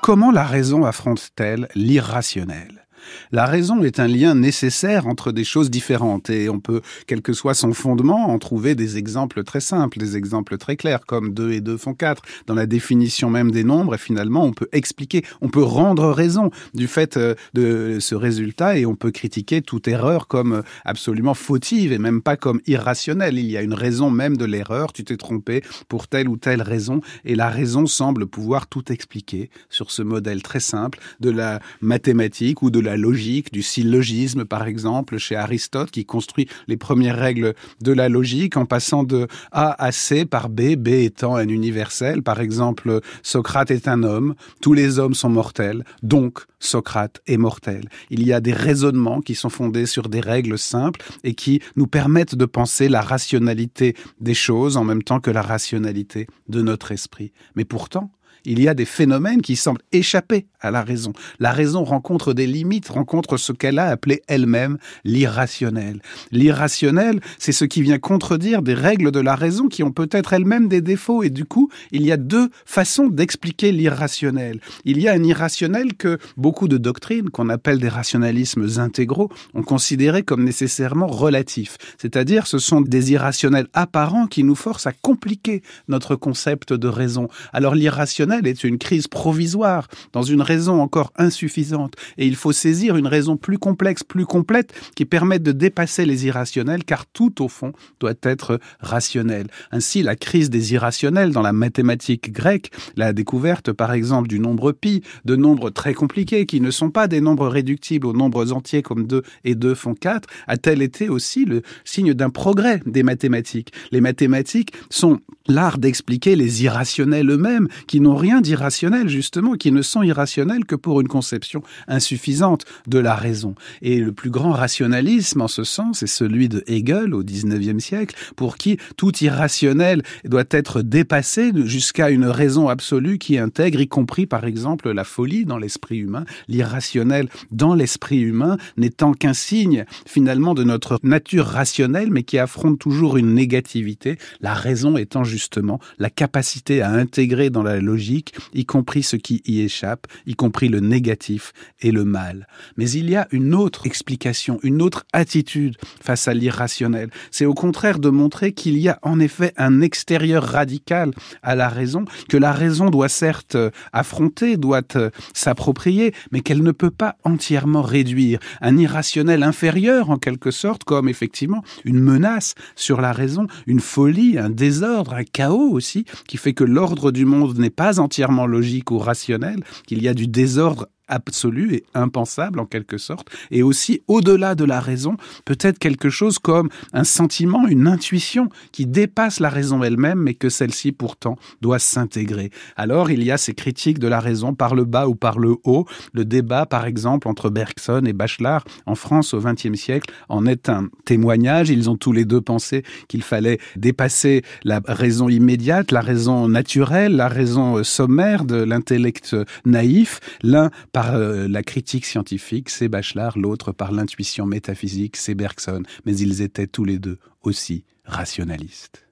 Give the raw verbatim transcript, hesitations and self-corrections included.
Comment la raison affronte-t-elle l'irrationnel ? La raison est un lien nécessaire entre des choses différentes et on peut, quel que soit son fondement, en trouver des exemples très simples, des exemples très clairs, comme deux et deux font quatre. Dans la définition même des nombres, et finalement, on peut expliquer, on peut rendre raison du fait de ce résultat et on peut critiquer toute erreur comme absolument fautive et même pas comme irrationnelle. Il y a une raison même de l'erreur, tu t'es trompé pour telle ou telle raison et la raison semble pouvoir tout expliquer sur ce modèle très simple de la mathématique ou de la logique, du syllogisme par exemple, chez Aristote qui construit les premières règles de la logique en passant de A à C par B, B étant un universel. Par exemple, Socrate est un homme, tous les hommes sont mortels, donc Socrate est mortel. Il y a des raisonnements qui sont fondés sur des règles simples et qui nous permettent de penser la rationalité des choses en même temps que la rationalité de notre esprit. Mais pourtant, il y a des phénomènes qui semblent échapper à la raison. La raison rencontre des limites, rencontre ce qu'elle a appelé elle-même l'irrationnel. L'irrationnel, c'est ce qui vient contredire des règles de la raison qui ont peut-être elles-mêmes des défauts. Et du coup, il y a deux façons d'expliquer l'irrationnel. Il y a un irrationnel que beaucoup de doctrines, qu'on appelle des rationalismes intégraux, ont considéré comme nécessairement relatifs. C'est-à-dire, ce sont des irrationnels apparents qui nous forcent à compliquer notre concept de raison. Alors l'irrationnel est une crise provisoire, dans une raison encore insuffisante. Et il faut saisir une raison plus complexe, plus complète, qui permette de dépasser les irrationnels, car tout, au fond, doit être rationnel. Ainsi, la crise des irrationnels dans la mathématique grecque, la découverte, par exemple, du nombre pi, de nombres très compliqués, qui ne sont pas des nombres réductibles aux nombres entiers comme deux et deux font quatre, a-t-elle été aussi le signe d'un progrès des mathématiques. Les mathématiques sont l'art d'expliquer les irrationnels eux-mêmes, qui n'ont rien d'irrationnel, justement, qui ne sont irrationnels que pour une conception insuffisante de la raison. Et le plus grand rationalisme, en ce sens, est celui de Hegel, au dix-neuvième siècle, pour qui tout irrationnel doit être dépassé jusqu'à une raison absolue qui intègre, y compris, par exemple, la folie dans l'esprit humain, l'irrationnel dans l'esprit humain, n'étant qu'un signe, finalement, de notre nature rationnelle, mais qui affronte toujours une négativité, la raison étant justement la capacité à intégrer dans la logique, y compris ce qui y échappe, y compris le négatif et le mal. Mais il y a une autre explication, une autre attitude face à l'irrationnel. C'est au contraire de montrer qu'il y a en effet un extérieur radical à la raison, que la raison doit certes affronter, doit s'approprier, mais qu'elle ne peut pas entièrement réduire. Un irrationnel inférieur, en quelque sorte, comme effectivement une menace sur la raison, une folie, un désordre, un chaos aussi, qui fait que l'ordre du monde n'est pas entièrement logique ou rationnel, qu'il y a du désordre absolu et impensable en quelque sorte, et aussi au-delà de la raison, peut-être quelque chose comme un sentiment, une intuition qui dépasse la raison elle-même, mais que celle-ci pourtant doit s'intégrer. Alors il y a ces critiques de la raison par le bas ou par le haut. Le débat par exemple entre Bergson et Bachelard en France au vingtième siècle en est un témoignage. Ils ont tous les deux pensé qu'il fallait dépasser la raison immédiate, la raison naturelle, la raison sommaire de l'intellect naïf, l'un par Par euh, la critique scientifique, c'est Bachelard, l'autre par l'intuition métaphysique, c'est Bergson. Mais ils étaient tous les deux aussi rationalistes.